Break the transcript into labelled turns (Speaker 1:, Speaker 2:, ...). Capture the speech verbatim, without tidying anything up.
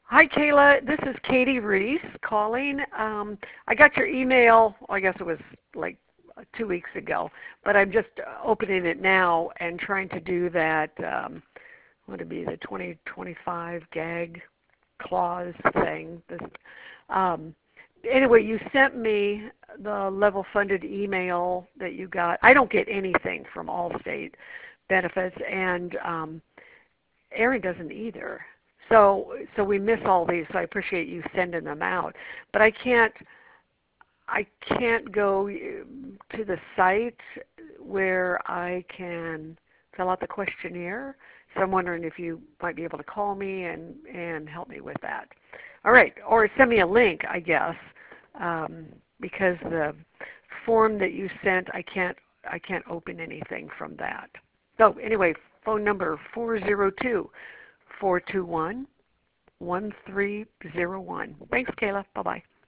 Speaker 1: Hi, Kayla. This is Katie Reese calling. Um, I got your email, I guess it was like two weeks ago, but I'm just opening it now and trying to do that, um, what would it be, the twenty twenty-five gag clause thing. This, um, anyway, you sent me the level funded email that you got. I don't get anything from Allstate benefits, and um, Erin doesn't either. So so we miss all these. So I appreciate you sending them out. But I can't I can't go to the site where I can fill out the questionnaire. So I'm wondering if you might be able to call me and and help me with that. All right, or send me a link, I guess, um, because the form that you sent, I can't I can't open anything from that. So anyway, phone number four zero two four two one, one three zero one. Thanks, Kayla. Bye-bye.